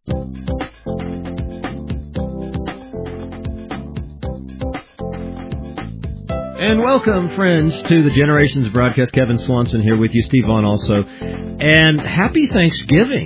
And welcome, friends, to the Generations broadcast. Kevin Swanson here with you, Steve Vaughn also. And happy Thanksgiving,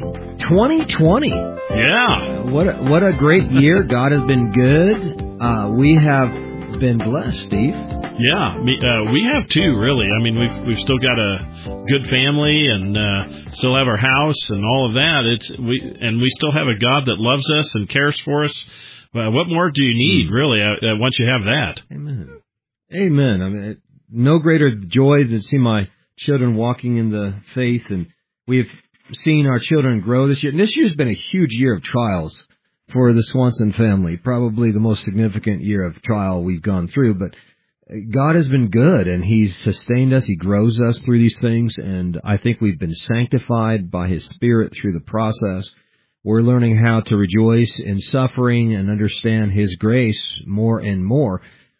2020. Yeah. What a great year. God has been good. We have been blessed, Steve. Yeah, we have too, really. I mean, we've still got a good family and still have our house and all of that. We still have a God that loves us and cares for us. What more do you need, really, once you have that? Amen. Amen. I mean, no greater joy than to see my children walking in the faith, and we've seen our children grow this year. And this year's been a huge year of trials for the Swanson family, probably the most significant year of trial we've gone through. But God has been good, and He's sustained us. He grows us through these things, and I think we've been sanctified by His Spirit through the process. We're learning how to rejoice in suffering and understand His grace more and more.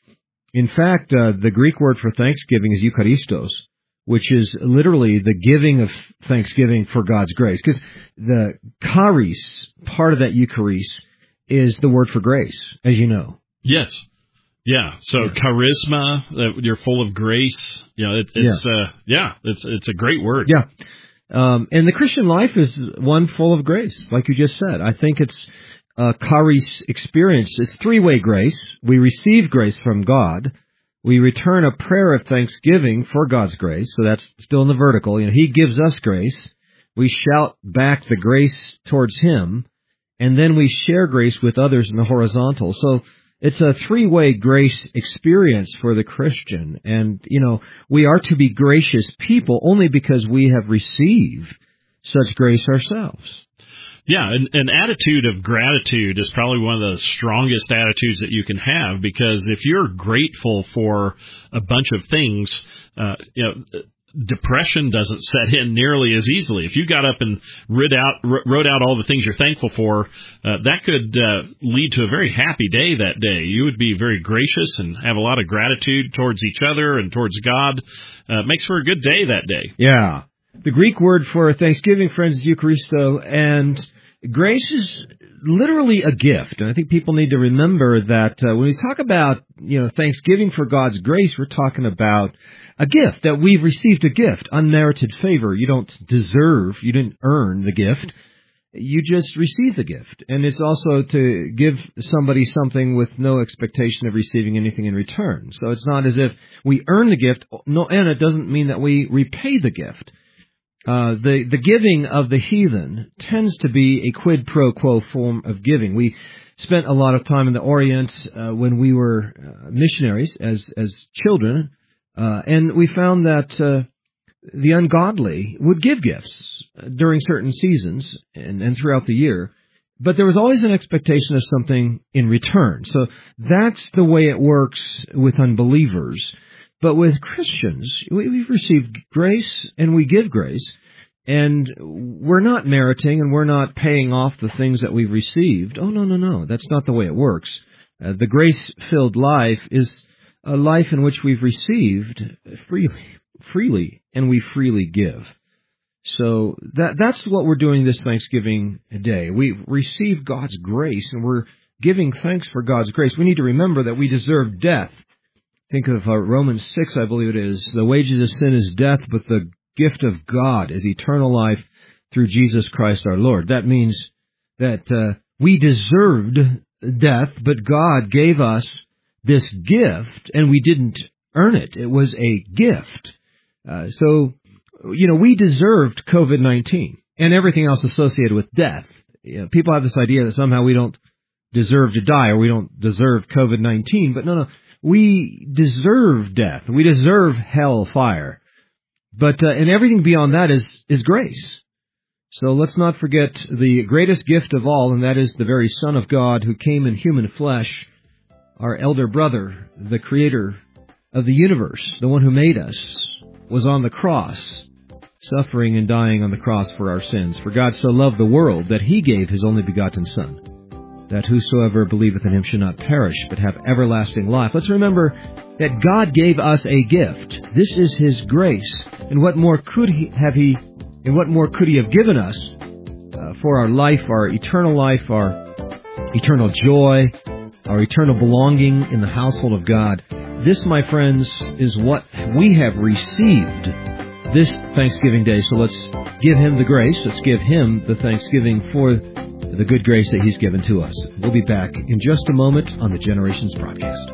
In fact, the Greek word for thanksgiving is eucharistos, which is literally the giving of thanksgiving for God's grace. Because the charis, part of that eucharis, is the word for grace, as you know. Yes. Yeah. So charisma, you're full of grace. You know, it's a great word. Yeah. And the Christian life is one full of grace, like you just said. I think it's charis experience. It's three-way grace. We receive grace from God. We return a prayer of thanksgiving for God's grace. So that's still in the vertical. You know, He gives us grace. We shout back the grace towards Him, and then we share grace with others in the horizontal. So it's a three-way grace experience for the Christian. And, you know, we are to be gracious people only because we have received such grace ourselves. Yeah, an attitude of gratitude is probably one of the strongest attitudes that you can have, because if you're grateful for a bunch of things, depression doesn't set in nearly as easily. If you got up and wrote out all the things you're thankful for, that could lead to a very happy day that day. You would be very gracious and have a lot of gratitude towards each other and towards God. Makes for a good day that day. Yeah. The Greek word for Thanksgiving, friends, is Eucharisto, and grace is literally a gift. And I think people need to remember that when we talk about, Thanksgiving for God's grace, we're talking about a gift, that we've received a gift, unmerited favor. You don't deserve, you didn't earn the gift. You just receive the gift. And it's also to give somebody something with no expectation of receiving anything in return. So it's not as if we earn the gift, and it doesn't mean that we repay the gift. The giving of the heathen tends to be a quid pro quo form of giving. We spent a lot of time in the Orient when we were missionaries as children, and we found that the ungodly would give gifts during certain seasons and throughout the year, but there was always an expectation of something in return. So that's the way it works with unbelievers. But with Christians, we've received grace and we give grace, and we're not meriting and we're not paying off the things that we've received. Oh, no. That's not the way it works. The grace-filled life is a life in which we've received freely, and we freely give. So that's what we're doing this Thanksgiving Day. We've received God's grace, and we're giving thanks for God's grace. We need to remember that we deserve death. Think of Romans 6, I believe it is. The wages of sin is death, but the gift of God is eternal life through Jesus Christ our Lord. That means that we deserved death, but God gave us this gift, and we didn't earn it. It was a gift. So we deserved COVID-19 and everything else associated with death. People have this idea that somehow we don't deserve to die or we don't deserve COVID-19, but no. We deserve death. We deserve hellfire. But and everything beyond that is grace. So let's not forget the greatest gift of all, and that is the very Son of God who came in human flesh, our elder brother, the creator of the universe, the one who made us, was on the cross, suffering and dying on the cross for our sins. For God so loved the world that He gave His only begotten Son, that whosoever believeth in Him should not perish, but have everlasting life. Let's remember that God gave us a gift. This is His grace. And what more could He have given us for our life, our eternal joy, our eternal belonging in the household of God. This, my friends, is what we have received this Thanksgiving Day. So let's give Him the grace. Let's give Him the thanksgiving for the good grace that He's given to us. We'll be back in just a moment on the Generations broadcast.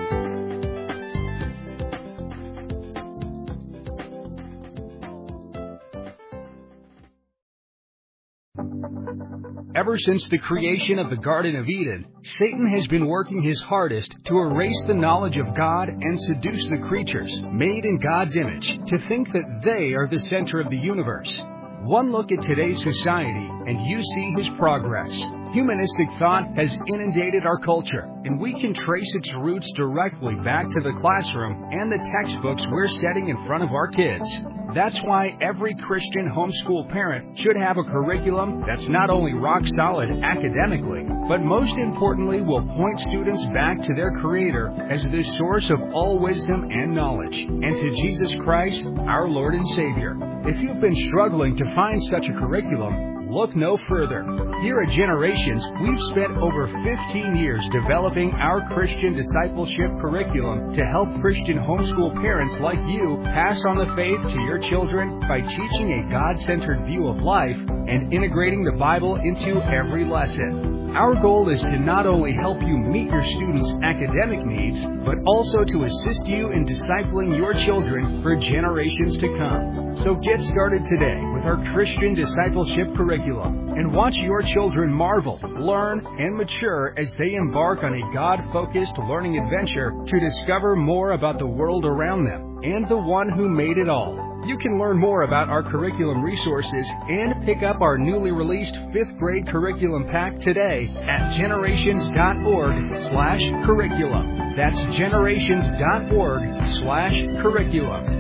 Ever since the creation of the Garden of Eden, Satan has been working his hardest to erase the knowledge of God and seduce the creatures, made in God's image, to think that they are the center of the universe. One look at today's society, and you see his progress. Humanistic thought has inundated our culture, and we can trace its roots directly back to the classroom and the textbooks we're setting in front of our kids. That's why every Christian homeschool parent should have a curriculum that's not only rock solid academically, but most importantly will point students back to their Creator as the source of all wisdom and knowledge, and to Jesus Christ, our Lord and Savior. If you've been struggling to find such a curriculum, look no further. Here at Generations, we've spent over 15 years developing our Christian discipleship curriculum to help Christian homeschool parents like you pass on the faith to your children by teaching a God-centered view of life and integrating the Bible into every lesson. Our goal is to not only help you meet your students' academic needs, but also to assist you in discipling your children for generations to come. So get started today with our Christian discipleship curriculum and watch your children marvel, learn, and mature as they embark on a God-focused learning adventure to discover more about the world around them and the one who made it all. You can learn more about our curriculum resources and pick up our newly released 5th grade curriculum pack today at generations.org/curriculum. That's generations.org/curriculum.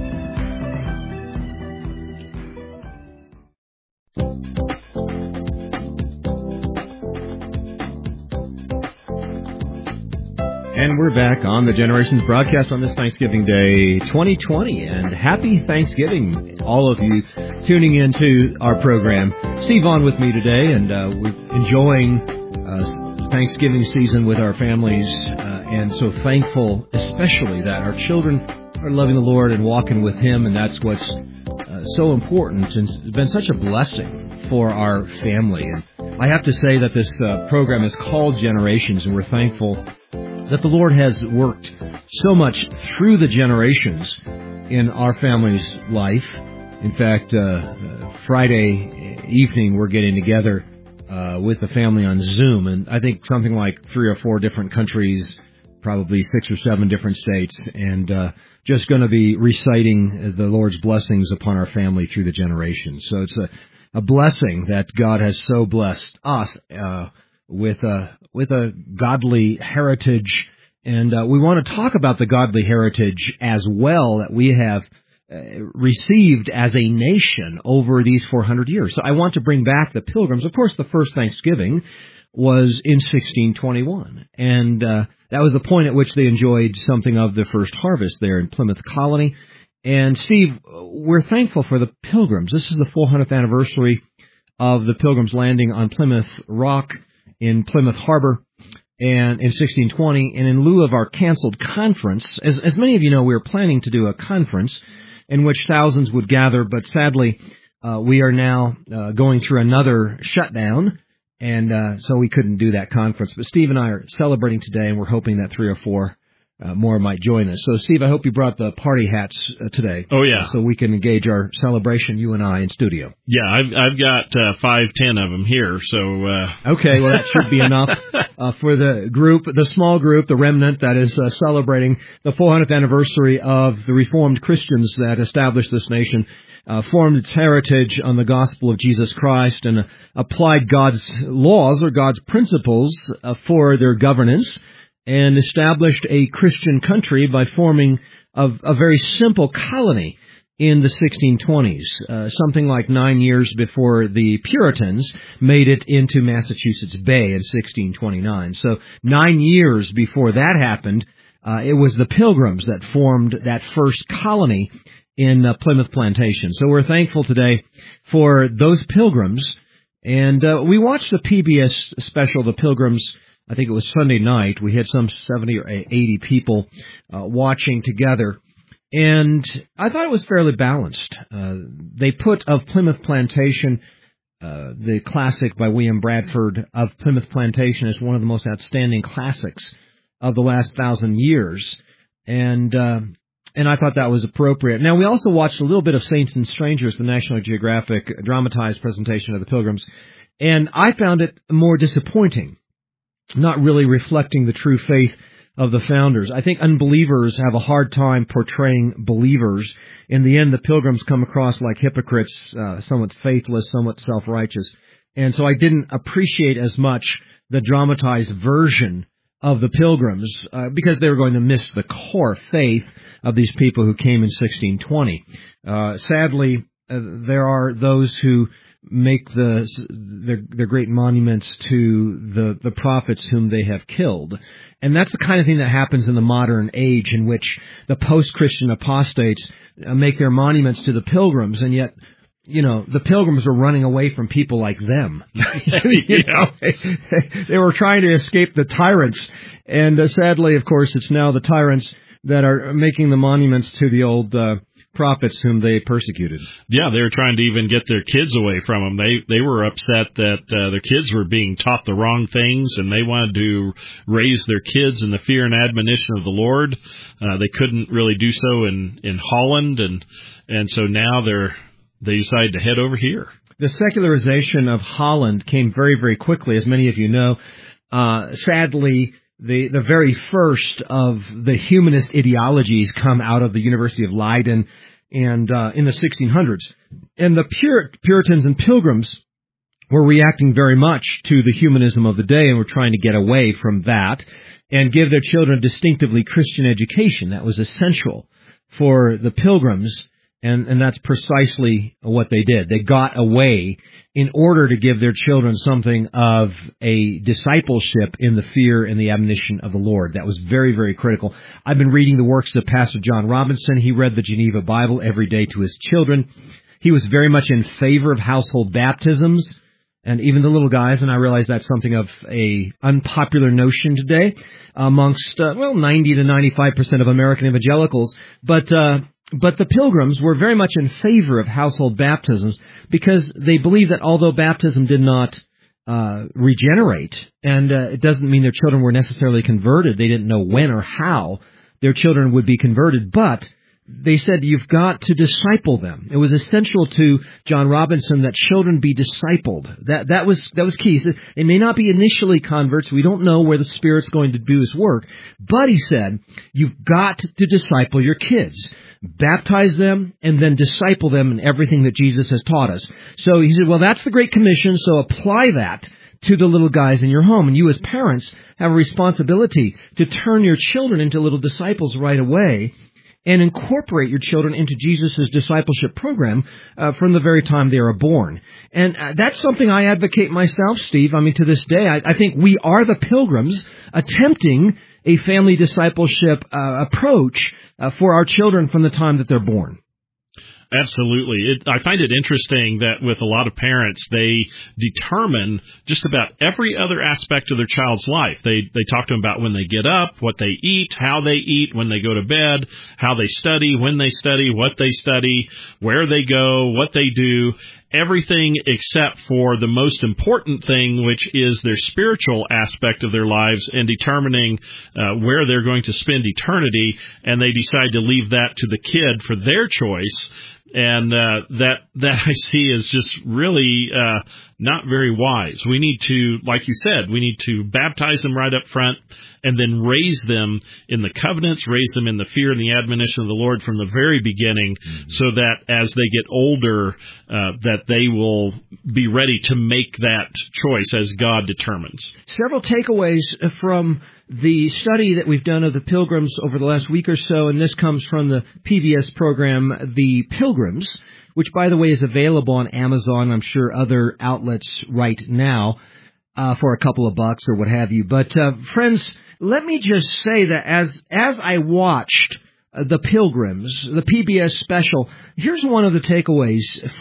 And we're back on the Generations broadcast on this Thanksgiving Day 2020. And happy Thanksgiving, all of you tuning into our program. Steve on with me today, and we're enjoying Thanksgiving season with our families. And so thankful, especially that our children are loving the Lord and walking with Him. And that's what's so important, and it's been such a blessing for our family. And I have to say that this program is called Generations, and we're thankful that the Lord has worked so much through the generations in our family's life. In fact, Friday evening we're getting together with the family on Zoom, and I think something like 3 or 4 different countries, probably 6 or 7 different states, and just going to be reciting the Lord's blessings upon our family through the generations. So it's a blessing that God has so blessed us with a godly heritage, and we want to talk about the godly heritage as well that we have received as a nation over these 400 years. So I want to bring back the Pilgrims. Of course, the first Thanksgiving was in 1621, and that was the point at which they enjoyed something of the first harvest there in Plymouth Colony. And Steve, we're thankful for the Pilgrims. This is the 400th anniversary of the Pilgrims landing on Plymouth Rock in Plymouth Harbor and in 1620, and in lieu of our canceled conference, as many of you know, we were planning to do a conference in which thousands would gather, but sadly, we are now going through another shutdown, and so we couldn't do that conference. But Steve and I are celebrating today, and we're hoping that 3 or 4 more might join us. So, Steve, I hope you brought the party hats today. Oh, yeah. So we can engage our celebration, you and I, in studio. Yeah, I've got 5-10 of them here. So okay, well, that should be enough for the group, the small group, the remnant that is celebrating the 400th anniversary of the Reformed Christians that established this nation, formed its heritage on the gospel of Jesus Christ, and applied God's laws or God's principles for their governance, and established a Christian country by forming a very simple colony in the 1620s, something like 9 years before the Puritans made it into Massachusetts Bay in 1629. So 9 years before that happened, it was the Pilgrims that formed that first colony in Plymouth Plantation. So we're thankful today for those Pilgrims And we watched the PBS special, The Pilgrims. I think it was Sunday night. We had some 70 or 80 people watching together. And I thought it was fairly balanced. They put Of Plymouth Plantation, the classic by William Bradford, Of Plymouth Plantation, as one of the most outstanding classics of the last 1,000 years. And I thought that was appropriate. Now, we also watched a little bit of Saints and Strangers, the National Geographic dramatized presentation of the Pilgrims, and I found it more disappointing, not really reflecting the true faith of the founders. I think unbelievers have a hard time portraying believers. In the end, the Pilgrims come across like hypocrites, somewhat faithless, somewhat self-righteous. And so I didn't appreciate as much the dramatized version of the Pilgrims, because they were going to miss the core faith of these people who came in 1620. Sadly, there are those who make their great monuments to the prophets whom they have killed. And that's the kind of thing that happens in the modern age, in which the post-Christian apostates make their monuments to the Pilgrims, and yet, you know, the Pilgrims were running away from people like them. You know, they were trying to escape the tyrants, and sadly, of course, it's now the tyrants that are making the monuments to the old prophets whom they persecuted. Yeah, they were trying to even get their kids away from them. They were upset that their kids were being taught the wrong things, and they wanted to raise their kids in the fear and admonition of the Lord. They couldn't really do so in Holland, and so now they decided to head over here. The secularization of Holland came very, very quickly, as many of you know. Sadly, the very first of the humanist ideologies come out of the University of Leiden and in the 1600s. And the Puritans and Pilgrims were reacting very much to the humanism of the day, and were trying to get away from that and give their children a distinctively Christian education. That was essential for the Pilgrims. And that's precisely what they did. They got away in order to give their children something of a discipleship in the fear and the admonition of the Lord. That was very, very critical. I've been reading the works of Pastor John Robinson. He read the Geneva Bible every day to his children. He was very much in favor of household baptisms, and even the little guys, and I realize that's something of a unpopular notion today amongst, 90 to 95% of American evangelicals. But the Pilgrims were very much in favor of household baptisms, because they believed that although baptism did not regenerate, and it doesn't mean their children were necessarily converted, they didn't know when or how their children would be converted, but they said you've got to disciple them. It was essential to John Robinson that children be discipled. That was key. He said, they may not be initially converts. We don't know where the Spirit's going to do His work. But he said, you've got to disciple your kids. Baptize them and then disciple them in everything that Jesus has taught us. So he said, well, that's the Great Commission, so apply that to the little guys in your home. And you as parents have a responsibility to turn your children into little disciples right away, and incorporate your children into Jesus' discipleship program from the very time they are born. And that's something I advocate myself, Steve. I mean, to this day, I think we are the Pilgrims attempting a family discipleship approach for our children from the time that they're born. Absolutely. I find it interesting that with a lot of parents, they determine just about every other aspect of their child's life. They talk to them about when they get up, what they eat, how they eat, when they go to bed, how they study, when they study, what they study, where they go, what they do, everything except for the most important thing, which is their spiritual aspect of their lives and determining where they're going to spend eternity, and they decide to leave that to the kid for their choice. And that I see is just really not very wise. We need to, like you said, we need to baptize them right up front and then raise them in the covenants, raise them in the fear and the admonition of the Lord from the very beginning, so that as they get older, that they will be ready to make that choice as God determines. Several takeaways from the study that we've done of the Pilgrims over the last week or so, and this comes from the PBS program, The Pilgrims, which, by the way, is available on Amazon, I'm sure other outlets right now, for a couple of bucks or what have you. But, friends, let me just say that as I watched the Pilgrims, the PBS special. Here's one of the takeaways.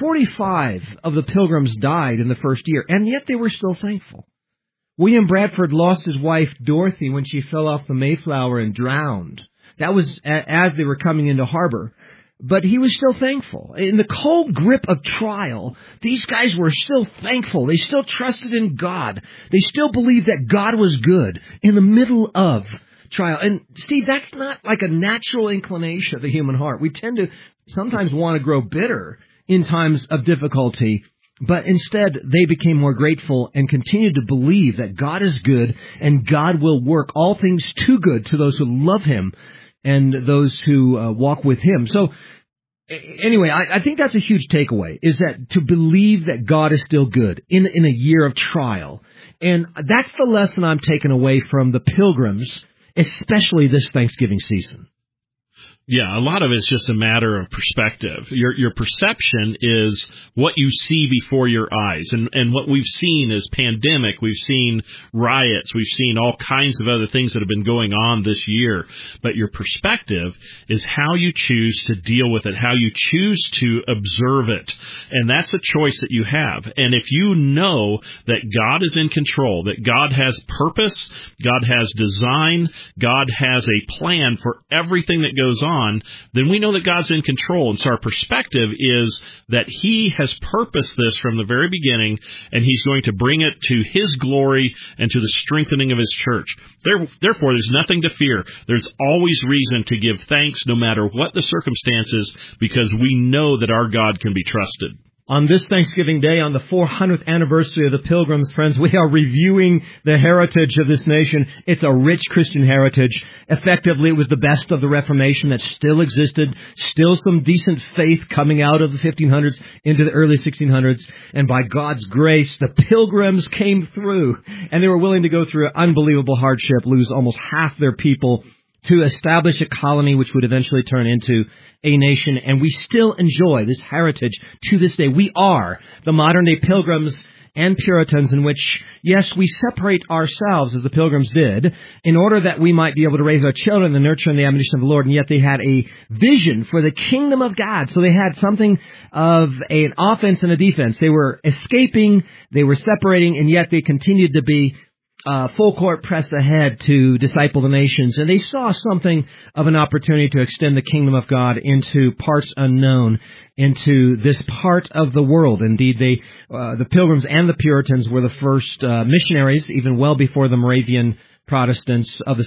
45 of the Pilgrims died in the first year, and yet they were still thankful. William Bradford lost his wife, Dorothy, when she fell off the Mayflower and drowned. That was as they were coming into harbor. But he was still thankful. In the cold grip of trial, these guys were still thankful. They still trusted in God. They still believed that God was good in the middle of trial. And Steve, that's not like a natural inclination of the human heart. We tend to sometimes want to grow bitter in times of difficulty. But instead, they became more grateful and continued to believe that God is good and God will work all things to good to those who love Him and those who walk with Him. So anyway, I think that's a huge takeaway, is that to believe that God is still good in a year of trial. And that's the lesson I'm taking away from the Pilgrims, especially this Thanksgiving season. Yeah, a lot of it's just a matter of perspective. Your perception is what you see before your eyes. And what we've seen is pandemic. We've seen riots. We've seen all kinds of other things that have been going on this year. But your perspective is how you choose to deal with it, how you choose to observe it. And that's a choice that you have. And if you know that God is in control, that God has purpose, God has design, God has a plan for everything that goes on, then we know that God's in control. And so our perspective is that He has purposed this from the very beginning, and He's going to bring it to His glory and to the strengthening of His church. Therefore, there's nothing to fear. There's always reason to give thanks no matter what the circumstances, because we know that our God can be trusted. On this Thanksgiving Day, on the 400th anniversary of the Pilgrims, friends, we are reviewing the heritage of this nation. It's a rich Christian heritage. Effectively, it was the best of the Reformation that still existed, still some decent faith coming out of the 1500s into the early 1600s. And by God's grace, the Pilgrims came through, and they were willing to go through unbelievable hardship, lose almost half their people, to establish a colony which would eventually turn into a nation. And we still enjoy this heritage to this day. We are the modern-day Pilgrims and Puritans, in which, yes, we separate ourselves, as the Pilgrims did, in order that we might be able to raise our children in the nurture and the admonition of the Lord, and yet they had a vision for the kingdom of God. So they had something of an offense and a defense. They were escaping, they were separating, and yet they continued to be full court press ahead to disciple the nations. And they saw something of an opportunity to extend the kingdom of God into parts unknown, into this part of the world. Indeed, the Pilgrims and the Puritans were the first missionaries, even well before the Moravian Protestants of the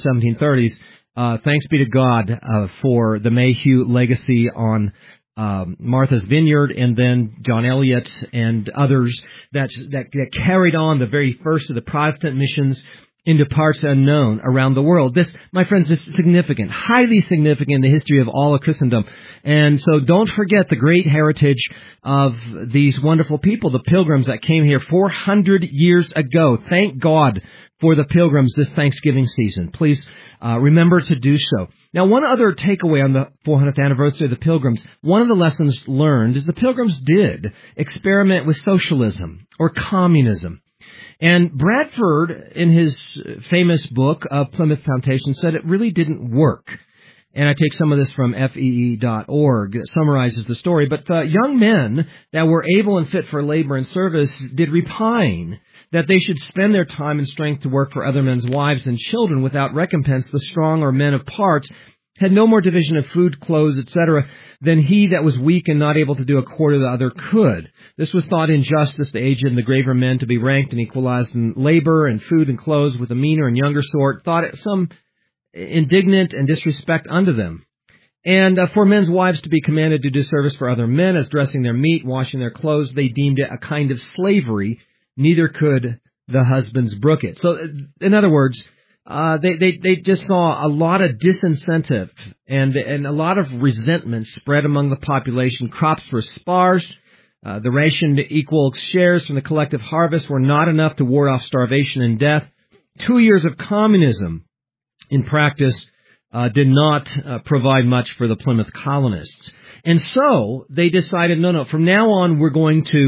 1730s. Thanks be to God for the Mayhew legacy on Martha's Vineyard, and then John Eliot and others that carried on the very first of the Protestant missions into parts unknown around the world. This, my friends, is significant, highly significant in the history of all of Christendom. And so don't forget the great heritage of these wonderful people, the Pilgrims that came here 400 years ago. Thank God for the Pilgrims this Thanksgiving season. Please remember to do so. Now, one other takeaway on the 400th anniversary of the Pilgrims, one of the lessons learned is the Pilgrims did experiment with socialism or communism. And Bradford, in his famous book of Plymouth Plantation, said it really didn't work. And I take some of this from FEE.org that summarizes the story. But young men that were able and fit for labor and service did repine that they should spend their time and strength to work for other men's wives and children without recompense. The strong or men of parts had no more division of food, clothes, etc., than he that was weak and not able to do a quarter the other could. This was thought injustice, the aged and the graver men to be ranked and equalized in labor and food and clothes with the meaner and younger sort, thought it some indignant and disrespect unto them. And for men's wives to be commanded to do service for other men, as dressing their meat, washing their clothes, they deemed it a kind of slavery. Neither could the husbands brook it. So, in other words, they just saw a lot of disincentive and a lot of resentment spread among the population. Crops were sparse. The rationed equal shares from the collective harvest were not enough to ward off starvation and death. 2 years of communism, in practice, did not provide much for the Plymouth colonists. And so they decided, no, from now on we're going to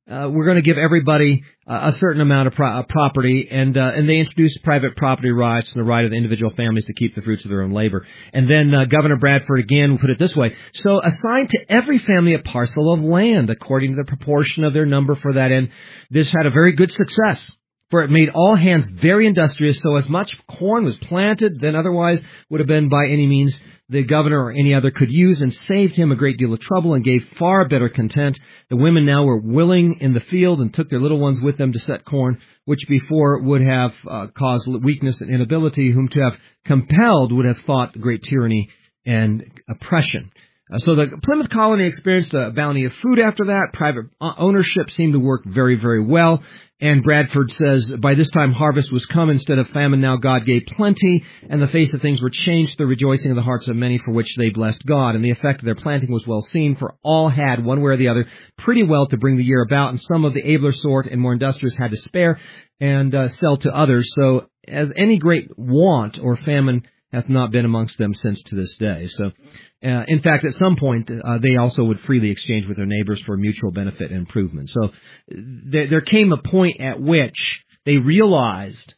we're going to give everybody a certain amount of property, and they introduced private property rights and the right of individual families to keep the fruits of their own labor. And then Governor Bradford again put it this way: so assign to every family a parcel of land according to the proportion of their number for that end. This had a very good success, for it made all hands very industrious, so as much corn was planted than otherwise would have been by any means the governor or any other could use, and saved him a great deal of trouble and gave far better content. The women now were willing in the field and took their little ones with them to set corn, which before would have caused weakness and inability, whom to have compelled would have thought great tyranny and oppression. So the Plymouth colony experienced a bounty of food after that. Private ownership seemed to work very, very well. And Bradford says, by this time harvest was come instead of famine. Now God gave plenty, and the face of things were changed, the rejoicing of the hearts of many, for which they blessed God. And the effect of their planting was well seen, for all had, one way or the other, pretty well to bring the year about, and some of the abler sort and more industrious had to spare and sell to others. So as any great want or famine hath not been amongst them since to this day. So, in fact, at some point, they also would freely exchange with their neighbors for mutual benefit and improvement. So there came a point at which they realized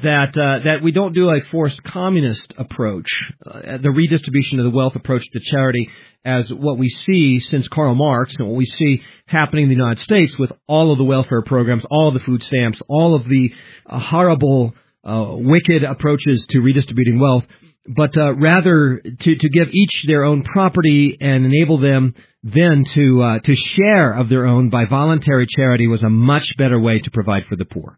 that we don't do a forced communist approach, the redistribution of the wealth approach to charity, as what we see since Karl Marx and what we see happening in the United States with all of the welfare programs, all of the food stamps, all of the horrible wicked approaches to redistributing wealth, but rather to give each their own property and enable them then to share of their own by voluntary charity was a much better way to provide for the poor.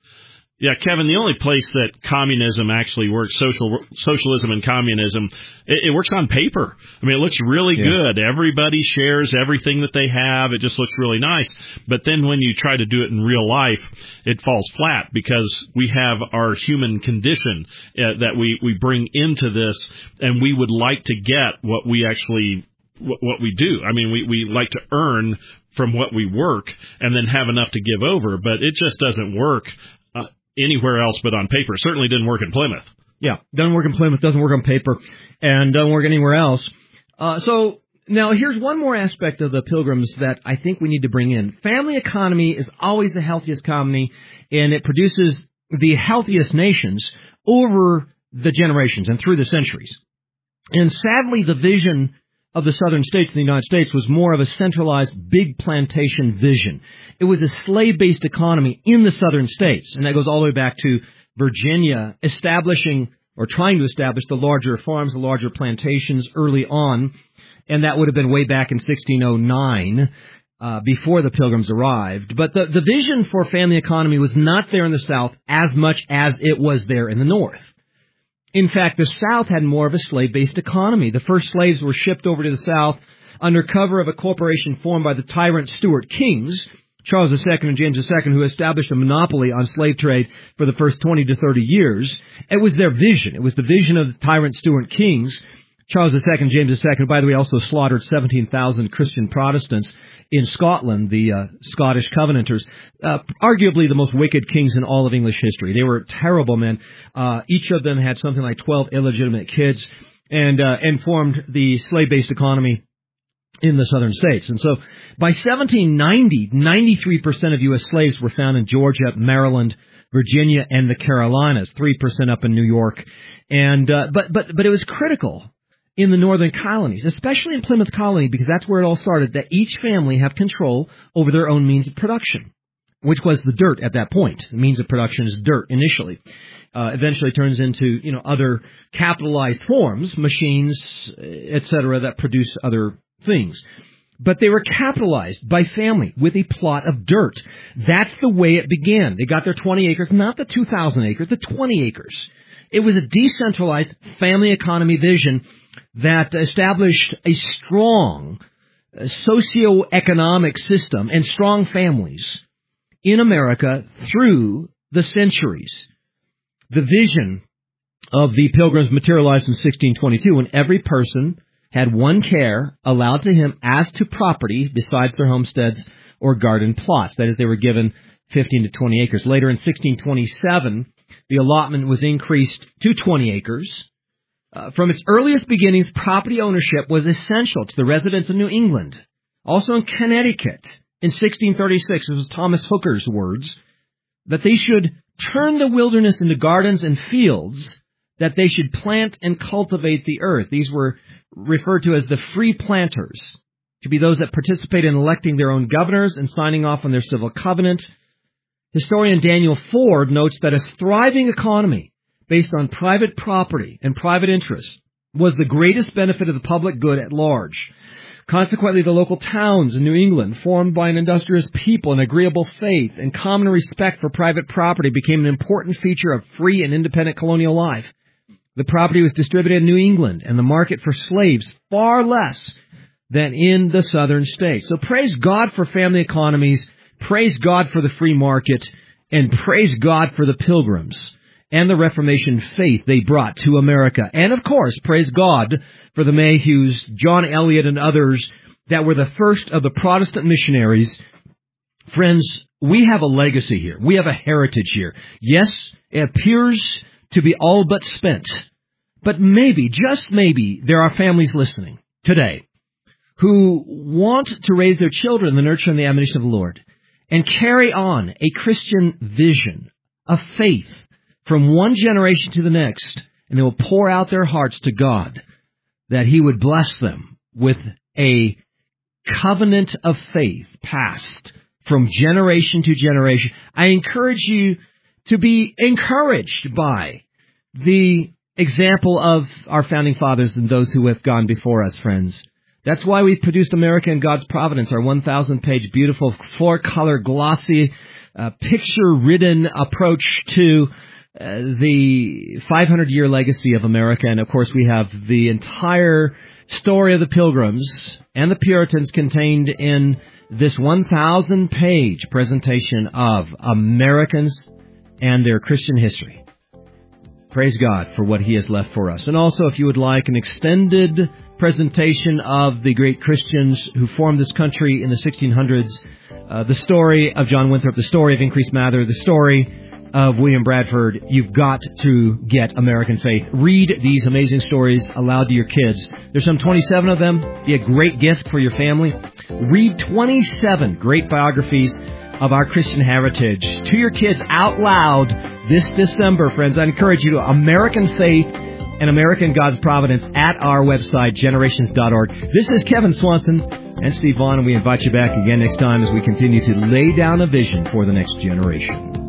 Yeah, Kevin, the only place that communism actually works, socialism and communism, it works on paper. I mean, it looks really good. Everybody shares everything that they have. It just looks really nice. But then when you try to do it in real life, it falls flat because we have our human condition that we bring into this, and we would like to get what we do. I mean, we like to earn from what we work and then have enough to give over, but it just doesn't work anywhere else but on paper. Certainly didn't work in Plymouth. Yeah, doesn't work in Plymouth, doesn't work on paper, and doesn't work anywhere else. So now here's one more aspect of the Pilgrims that I think we need to bring in. Family economy is always the healthiest economy, and it produces the healthiest nations over the generations and through the centuries. And sadly, the vision of the southern states in the United States was more of a centralized big plantation vision. It was a slave-based economy in the southern states, and that goes all the way back to Virginia establishing or trying to establish the larger farms, the larger plantations early on, and that would have been way back in 1609 before the Pilgrims arrived. But the vision for family economy was not there in the South as much as it was there in the North. In fact, the South had more of a slave-based economy. The first slaves were shipped over to the South under cover of a corporation formed by the tyrant Stuart kings, Charles II and James II, who established a monopoly on slave trade for the first 20 to 30 years. It was their vision. It was the vision of the tyrant Stuart kings. Charles II and James II, by the way, also slaughtered 17,000 Christian Protestants in Scotland, the Scottish Covenanters, arguably the most wicked kings in all of English history. They were terrible men. Each of them had something like 12 illegitimate kids and formed the slave-based economy in the southern states. And so by 1790, 93% of U.S. slaves were found in Georgia, Maryland, Virginia, and the Carolinas, 3% up in New York. And but it was critical in the northern colonies, especially in Plymouth Colony, because that's where it all started, that each family have control over their own means of production, which was the dirt at that point. The means of production is dirt initially. Eventually turns into, other capitalized forms, machines, etc., that produce other things. But they were capitalized by family with a plot of dirt. That's the way it began. They got their 20 acres, not the 2,000 acres, the 20 acres. It was a decentralized family economy vision that established a strong socioeconomic system and strong families in America through the centuries. The vision of the Pilgrims materialized in 1622 when every person had one care allowed to him as to property besides their homesteads or garden plots. That is, they were given 15 to 20 acres. Later in 1627, the allotment was increased to 20 acres. From its earliest beginnings, property ownership was essential to the residents of New England, also in Connecticut in 1636, this was Thomas Hooker's words, that they should turn the wilderness into gardens and fields, that they should plant and cultivate the earth. These were referred to as the free planters, to be those that participate in electing their own governors and signing off on their civil covenant. Historian Daniel Ford notes that a thriving economy based on private property and private interest was the greatest benefit of the public good at large. Consequently, the local towns in New England, formed by an industrious people, an agreeable faith, and common respect for private property, became an important feature of free and independent colonial life. The property was distributed in New England, and the market for slaves far less than in the southern states. So praise God for family economies, praise God for the free market, and praise God for the Pilgrims and the Reformation faith they brought to America. And of course, praise God for the Mayhews, John Eliot, and others that were the first of the Protestant missionaries. Friends, we have a legacy here. We have a heritage here. Yes, it appears to be all but spent. But maybe, just maybe, there are families listening today who want to raise their children in the nurture and the admonition of the Lord and carry on a Christian vision of faith from one generation to the next, and they will pour out their hearts to God that He would bless them with a covenant of faith passed from generation to generation. I encourage you to be encouraged by the example of our founding fathers and those who have gone before us, friends. That's why we've produced America in God's Providence, our 1,000-page, beautiful, four-color, glossy, picture-ridden approach to the 500-year legacy of America. And, of course, we have the entire story of the Pilgrims and the Puritans contained in this 1,000-page presentation of Americans and their Christian history. Praise God for what He has left for us. And also, if you would like an extended presentation of the great Christians who formed this country in the 1600s, the story of John Winthrop, the story of Increase Mather, the story of William Bradford, you've got to get American Faith. Read these amazing stories aloud to your kids. There's some 27 of them. Be a great gift for your family. Read 27 great biographies of our Christian heritage to your kids out loud this December, friends. I encourage you to American Faith and American God's Providence at our website, generations.org. This is Kevin Swanson and Steve Vaughn, and we invite you back again next time as we continue to lay down a vision for the next generation.